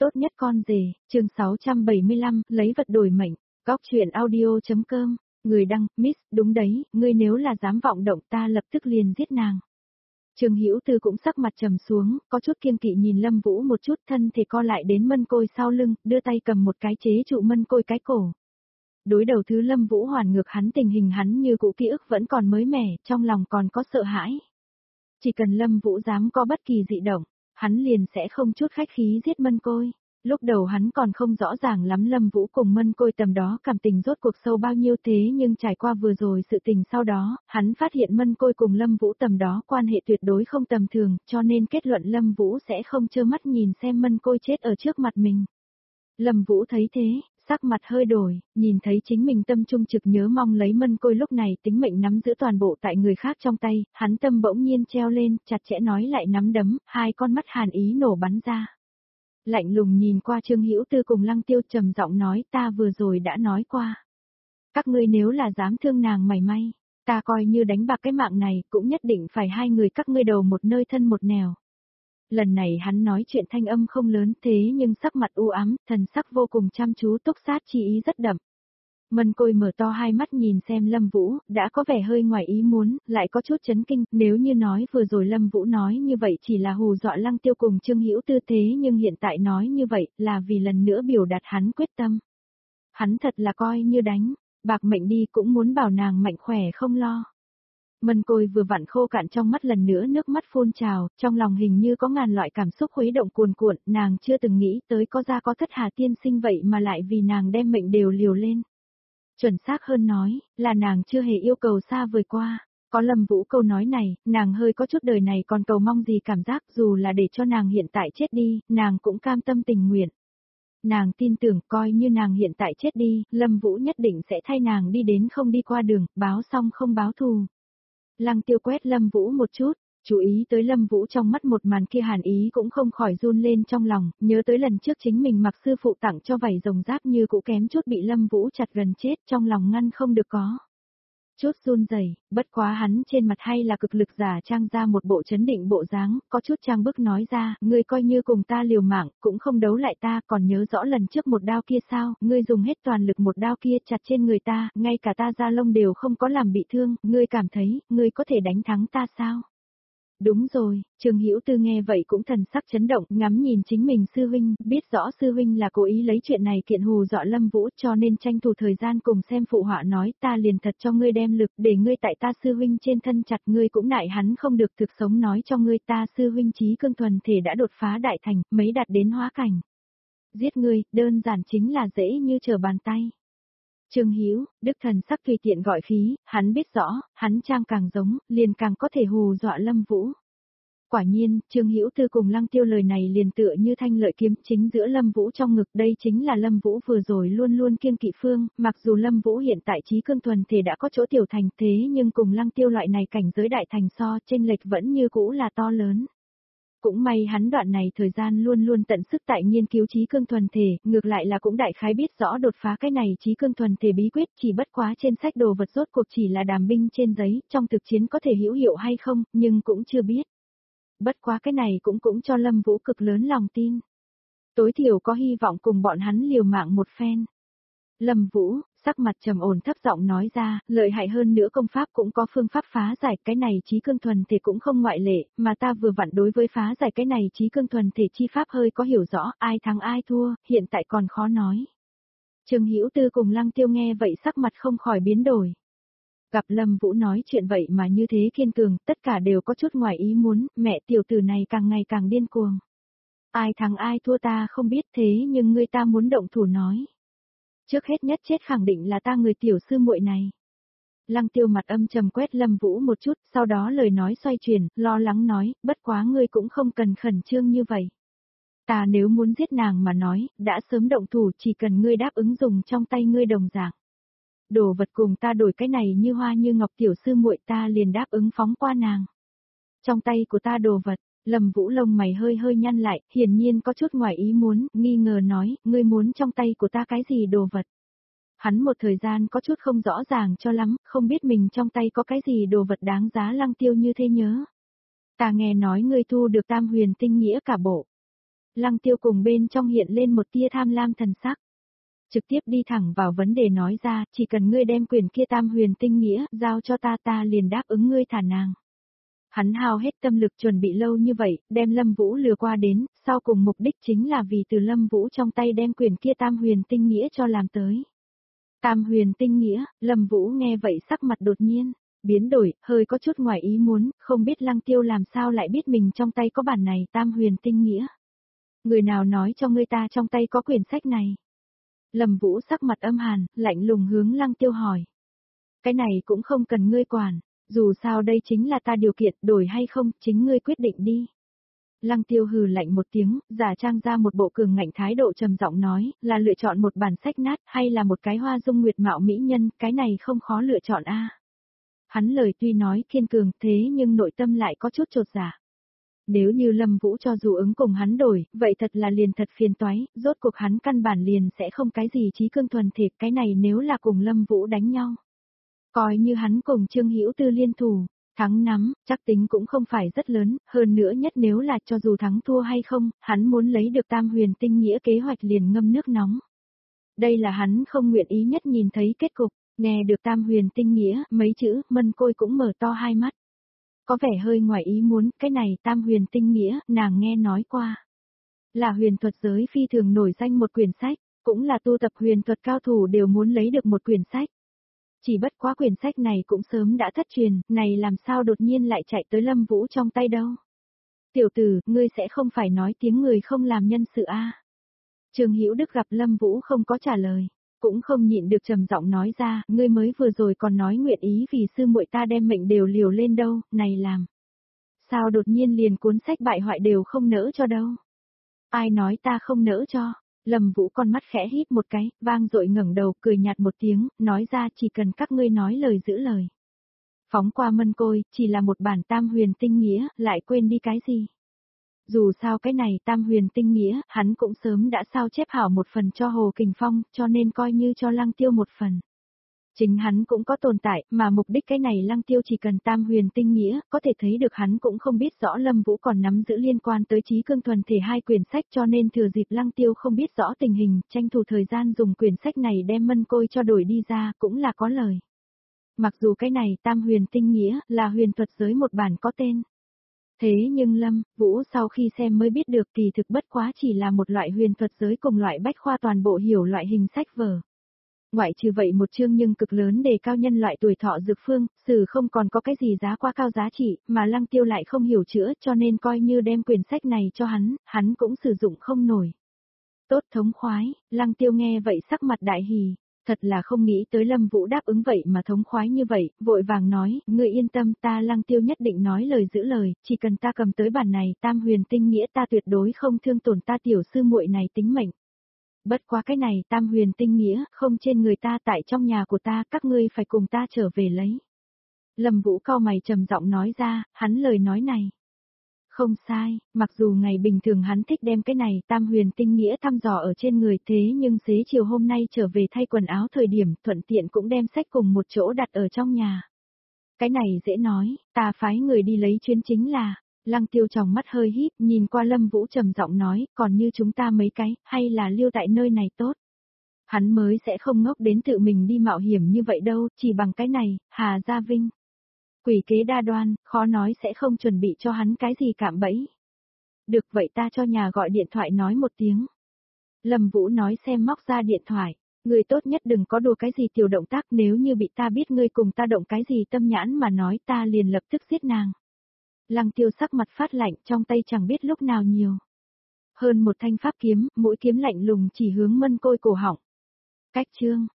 Tốt nhất con rể, chương 675, lấy vật đổi mệnh, góc chuyện audio.com, người đăng, Miss, đúng đấy, ngươi nếu là dám vọng động ta lập tức liền giết nàng. Trương Hữu Tư cũng sắc mặt trầm xuống, có chút kiêng kỵ nhìn Lâm Vũ một chút, thân thể co lại đến mân côi sau lưng, đưa tay cầm một cái chế trụ mân côi cái cổ. Đối đầu thứ Lâm Vũ hoàn ngược hắn, tình hình hắn như cũ ký ức vẫn còn mới mẻ, trong lòng còn có sợ hãi. Chỉ cần Lâm Vũ dám có bất kỳ dị động, hắn liền sẽ không chút khách khí giết mân côi. Lúc đầu hắn còn không rõ ràng lắm Lâm Vũ cùng mân côi tầm đó cảm tình rốt cuộc sâu bao nhiêu, thế nhưng trải qua vừa rồi sự tình sau đó, hắn phát hiện mân côi cùng Lâm Vũ tầm đó quan hệ tuyệt đối không tầm thường, cho nên kết luận Lâm Vũ sẽ không trơ mắt nhìn xem mân côi chết ở trước mặt mình. Lâm Vũ thấy thế, sắc mặt hơi đổi, nhìn thấy chính mình tâm trung trực nhớ mong lấy mân côi lúc này tính mệnh nắm giữ toàn bộ tại người khác trong tay, hắn tâm bỗng nhiên treo lên, chặt chẽ nói lại nắm đấm, hai con mắt hàn ý nổ bắn ra. Lạnh lùng nhìn qua Trương Hữu Tư cùng Lăng Tiêu, trầm giọng nói, ta vừa rồi đã nói qua. Các ngươi nếu là dám thương nàng mảy may, ta coi như đánh bạc cái mạng này, cũng nhất định phải hai người các ngươi đầu một nơi thân một nẻo. Lần này hắn nói chuyện thanh âm không lớn, thế nhưng sắc mặt u ám, thần sắc vô cùng chăm chú, túc sát chi ý rất đậm. Mân Côi mở to hai mắt nhìn xem Lâm Vũ, đã có vẻ hơi ngoài ý muốn, lại có chút chấn kinh, nếu như nói vừa rồi Lâm Vũ nói như vậy chỉ là hù dọa Lăng Tiêu cùng Trương Hữu Tư, thế nhưng hiện tại nói như vậy là vì lần nữa biểu đạt hắn quyết tâm. Hắn thật là coi như đánh, bạc mệnh đi cũng muốn bảo nàng mạnh khỏe không lo. Mân Côi vừa vặn khô cạn trong mắt, lần nữa nước mắt phun trào, trong lòng hình như có ngàn loại cảm xúc khuấy động cuồn cuộn, nàng chưa từng nghĩ tới có ra có thất Hà tiên sinh vậy mà lại vì nàng đem mệnh đều liều lên. Chuẩn xác hơn nói, là nàng chưa hề yêu cầu xa vời qua. Có Lâm Vũ câu nói này, nàng hơi có chút đời này còn cầu mong gì cảm giác, dù là để cho nàng hiện tại chết đi, nàng cũng cam tâm tình nguyện. Nàng tin tưởng coi như nàng hiện tại chết đi, Lâm Vũ nhất định sẽ thay nàng đi đến không đi qua đường, báo xong không báo thù. Lăng Tiêu quét Lâm Vũ một chút, chú ý tới Lâm Vũ trong mắt một màn kia, hàn ý cũng không khỏi run lên trong lòng, nhớ tới lần trước chính mình mặc sư phụ tặng cho vảy rồng giáp như cũ kém chút bị Lâm Vũ chặt gần chết, trong lòng ngăn không được có chút run rẩy, bất quá hắn trên mặt hay là cực lực giả trang ra một bộ chấn định bộ dáng, có chút trang bức nói ra, ngươi coi như cùng ta liều mạng, cũng không đấu lại ta, còn nhớ rõ lần trước một đao kia sao, ngươi dùng hết toàn lực một đao kia chặt trên người ta, ngay cả ta da lông đều không có làm bị thương, ngươi cảm thấy, ngươi có thể đánh thắng ta sao? Đúng rồi, Trương Hữu Tư nghe vậy cũng thần sắc chấn động, ngắm nhìn chính mình sư huynh, biết rõ sư huynh là cố ý lấy chuyện này kiện hù dọa Lâm Vũ, cho nên tranh thủ thời gian cùng xem phụ họa nói, ta liền thật cho ngươi đem lực, để ngươi tại ta sư huynh trên thân chặt, ngươi cũng nại hắn không được, thực sống nói cho ngươi, ta sư huynh chí cương thuần thể đã đột phá đại thành, mấy đạt đến hóa cảnh. Giết ngươi, đơn giản chính là dễ như trở bàn tay. Trương Hữu, Đức thần sắc tùy tiện gọi khí, hắn biết rõ, hắn trang càng giống, liền càng có thể hù dọa Lâm Vũ. Quả nhiên, Trương Hữu Tư cùng Lăng Tiêu lời này liền tựa như thanh lợi kiếm chính giữa Lâm Vũ trong ngực, đây chính là Lâm Vũ vừa rồi luôn luôn kiêng kỵ phương, mặc dù Lâm Vũ hiện tại chí cương thuần thể đã có chỗ tiểu thành, thế nhưng cùng Lăng Tiêu loại này cảnh giới đại thành so, chênh lệch vẫn như cũ là to lớn. Cũng may hắn đoạn này thời gian luôn luôn tận sức tại nghiên cứu chí cương thuần thể, ngược lại là cũng đại khái biết rõ đột phá cái này chí cương thuần thể bí quyết, chỉ bất quá trên sách đồ vật rốt cuộc chỉ là đàm binh trên giấy, trong thực chiến có thể hữu hiệu hay không, nhưng cũng chưa biết. Bất quá cái này cũng cho Lâm Vũ cực lớn lòng tin. Tối thiểu có hy vọng cùng bọn hắn liều mạng một phen. Lâm Vũ, sắc mặt trầm ổn thấp giọng nói ra, lợi hại hơn nữa công pháp cũng có phương pháp phá giải, cái này chí cương thuần thể cũng không ngoại lệ, mà ta vừa vặn đối với phá giải cái này chí cương thuần thể chi pháp hơi có hiểu rõ, ai thắng ai thua, hiện tại còn khó nói. Trương Hữu Tư cùng Lăng Tiêu nghe vậy sắc mặt không khỏi biến đổi. Gặp Lâm Vũ nói chuyện vậy mà như thế kiên cường, tất cả đều có chút ngoài ý muốn, mẹ tiểu tử này càng ngày càng điên cuồng. Ai thắng ai thua ta không biết, thế nhưng ngươi ta muốn động thủ nói. Trước hết nhất chết khẳng định là ta người tiểu sư muội này. Lăng Tiêu mặt âm trầm quét Lâm Vũ một chút, sau đó lời nói xoay chuyển, lo lắng nói, bất quá ngươi cũng không cần khẩn trương như vậy. Ta nếu muốn giết nàng mà nói, đã sớm động thủ, chỉ cần ngươi đáp ứng dùng trong tay ngươi đồng dạng. Đồ vật cùng ta đổi cái này như hoa như ngọc tiểu sư muội, ta liền đáp ứng phóng qua nàng. Trong tay của ta đồ vật, Lâm Vũ lông mày hơi hơi nhăn lại, hiển nhiên có chút ngoài ý muốn, nghi ngờ nói, ngươi muốn trong tay của ta cái gì đồ vật. Hắn một thời gian có chút không rõ ràng cho lắm, không biết mình trong tay có cái gì đồ vật đáng giá. Lăng Tiêu như thế nhớ. Ta nghe nói ngươi thu được Tam Huyền Tinh Nghĩa cả bộ. Lăng Tiêu cùng bên trong hiện lên một tia tham lam thần sắc. Trực tiếp đi thẳng vào vấn đề nói ra, chỉ cần ngươi đem quyền kia Tam Huyền Tinh Nghĩa, giao cho ta liền đáp ứng ngươi thả nàng. Hắn hao hết tâm lực chuẩn bị lâu như vậy, đem Lâm Vũ lừa qua đến, sau cùng mục đích chính là vì từ Lâm Vũ trong tay đem quyền kia Tam Huyền Tinh Nghĩa cho làm tới. Tam Huyền Tinh Nghĩa, Lâm Vũ nghe vậy sắc mặt đột nhiên biến đổi, hơi có chút ngoài ý muốn, không biết Lăng Tiêu làm sao lại biết mình trong tay có bản này Tam Huyền Tinh Nghĩa. Người nào nói cho ngươi ta trong tay có quyển sách này? Lâm Vũ sắc mặt âm hàn, lạnh lùng hướng Lăng Tiêu hỏi. Cái này cũng không cần ngươi quản, dù sao đây chính là ta điều kiện, đổi hay không, chính ngươi quyết định đi. Lăng Tiêu hừ lạnh một tiếng, giả trang ra một bộ cường ngạnh thái độ trầm giọng nói, là lựa chọn một bản sách nát hay là một cái hoa dung nguyệt mạo mỹ nhân, cái này không khó lựa chọn a. Hắn lời tuy nói kiên cường thế nhưng nội tâm lại có chút chột dạ. Nếu như Lâm Vũ cho dù ứng cùng hắn đổi, vậy thật là liền thật phiền toái, rốt cuộc hắn căn bản liền sẽ không cái gì trí cương thuần thể, cái này nếu là cùng Lâm Vũ đánh nhau. Coi như hắn cùng Trương Hữu Tư liên thủ, thắng nắm, chắc tính cũng không phải rất lớn, hơn nữa nhất nếu là cho dù thắng thua hay không, hắn muốn lấy được Tam Huyền Tinh Nghĩa kế hoạch liền ngâm nước nóng. Đây là hắn không nguyện ý nhất nhìn thấy kết cục, nghe được Tam Huyền Tinh Nghĩa, mấy chữ, Mân Côi cũng mở to hai mắt. Có vẻ hơi ngoài ý muốn, cái này Tam Huyền Tinh Nghĩa, nàng nghe nói qua. Là huyền thuật giới phi thường nổi danh một quyển sách, cũng là tu tập huyền thuật cao thủ đều muốn lấy được một quyển sách. Chỉ bất quá quyển sách này cũng sớm đã thất truyền, này làm sao đột nhiên lại chạy tới Lâm Vũ trong tay đâu. Tiểu tử, ngươi sẽ không phải nói tiếng người không làm nhân sự a? Trương Hữu Đức gặp Lâm Vũ không có trả lời, cũng không nhịn được trầm giọng nói ra, ngươi mới vừa rồi còn nói nguyện ý vì sư muội ta đem mệnh đều liều lên đâu, này làm. Sao đột nhiên liền cuốn sách bại hoại đều không nỡ cho đâu. Ai nói ta không nỡ cho? Lâm Vũ con mắt khẽ híp một cái, vang dội ngẩng đầu, cười nhạt một tiếng, nói ra chỉ cần các ngươi nói lời giữ lời. Phóng qua Mân Côi, chỉ là một bản Tam Huyền Tinh Nghĩa, lại quên đi cái gì? Dù sao cái này Tam Huyền Tinh Nghĩa, hắn cũng sớm đã sao chép hảo một phần cho Hồ Kình Phong, cho nên coi như cho Lăng Tiêu một phần. Chính hắn cũng có tồn tại, mà mục đích cái này Lăng Tiêu chỉ cần Tam Huyền Tinh Nghĩa, có thể thấy được hắn cũng không biết rõ Lâm Vũ còn nắm giữ liên quan tới trí cương thuần thể hai quyển sách, cho nên thừa dịp Lăng Tiêu không biết rõ tình hình, tranh thủ thời gian dùng quyển sách này đem Mân Côi cho đổi đi ra, cũng là có lời. Mặc dù cái này Tam Huyền Tinh Nghĩa là huyền thuật giới một bản có tên. Thế nhưng Lâm Vũ sau khi xem mới biết được kỳ thực bất quá chỉ là một loại huyền thuật giới cùng loại bách khoa toàn bộ hiểu loại hình sách vở. Ngoại trừ vậy một chương nhưng cực lớn đề cao nhân loại tuổi thọ dược phương, sử không còn có cái gì giá quá cao giá trị, mà Lăng Tiêu lại không hiểu chữa, cho nên coi như đem quyển sách này cho hắn cũng sử dụng không nổi. Tốt thống khoái, Lăng Tiêu nghe vậy sắc mặt đại hỉ, thật là không nghĩ tới Lâm Vũ đáp ứng vậy mà thống khoái như vậy, vội vàng nói, ngươi yên tâm, ta Lăng Tiêu nhất định nói lời giữ lời, chỉ cần ta cầm tới bản này Tam Huyền Tinh Nghĩa ta tuyệt đối không thương tổn ta tiểu sư muội này tính mệnh. Bất quá cái này Tam Huyền Tinh Nghĩa, không trên người ta tại trong nhà của ta, các ngươi phải cùng ta trở về lấy. Lâm Vũ cau mày trầm giọng nói ra, hắn lời nói này. Không sai, mặc dù ngày bình thường hắn thích đem cái này Tam Huyền Tinh Nghĩa thăm dò ở trên người thế nhưng xế chiều hôm nay trở về thay quần áo thời điểm thuận tiện cũng đem sách cùng một chỗ đặt ở trong nhà. Cái này dễ nói, ta phái người đi lấy chuyến chính là. Lăng Tiêu tròng mắt hơi híp, nhìn qua Lâm Vũ trầm giọng nói, còn như chúng ta mấy cái, hay là lưu tại nơi này tốt. Hắn mới sẽ không ngốc đến tự mình đi mạo hiểm như vậy đâu, chỉ bằng cái này, Hà Gia Vinh. Quỷ kế đa đoan, khó nói sẽ không chuẩn bị cho hắn cái gì cạm bẫy. Được vậy ta cho nhà gọi điện thoại nói một tiếng. Lâm Vũ nói xem móc ra điện thoại, người tốt nhất đừng có đùa cái gì tiểu động tác, nếu như bị ta biết ngươi cùng ta động cái gì tâm nhãn mà nói ta liền lập tức giết nàng. Lăng Tiêu sắc mặt phát lạnh, trong tay chẳng biết lúc nào nhiều. Hơn một thanh pháp kiếm, mũi kiếm lạnh lùng chỉ hướng Mân Côi cổ họng. Cách chương.